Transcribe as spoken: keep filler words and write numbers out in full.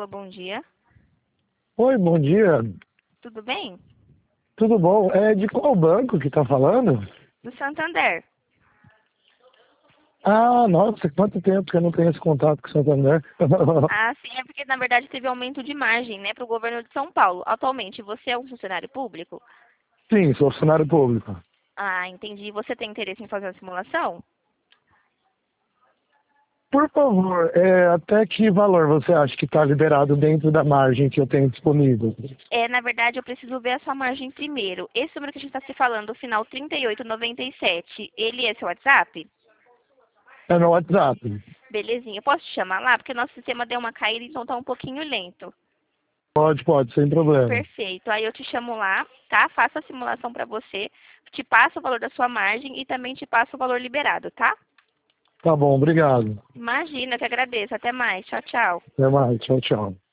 Alô, bom dia. Oi, bom dia. Tudo bem? Tudo bom? É de qual banco que tá falando? Do Santander. Ah, nossa, quanto tempo que eu não tenho esse contato com o Santander. Ah, sim, é porque na verdade teve aumento de margem, né, para o governo de São Paulo. Atualmente, você é um funcionário público? Sim, sou funcionário público. Ah, entendi. Você tem interesse em fazer a simulação? Por favor, é, até que valor você acha que está liberado dentro da margem que eu tenho disponível? É, na verdade, eu preciso ver a sua margem primeiro. Esse número que a gente está se falando, o final trinta e oito noventa e sete, ele é seu WhatsApp? É no WhatsApp. Belezinha. Eu posso te chamar lá? Porque nosso sistema deu uma caída, então tá um pouquinho lento. Pode, pode, sem problema. Perfeito. Aí eu te chamo lá, tá? Faço a simulação para você, te passo o valor da sua margem e também te passo o valor liberado, tá? Tá bom, obrigado. Imagina, que agradeço. Até mais. Tchau, tchau. Até mais, tchau, tchau.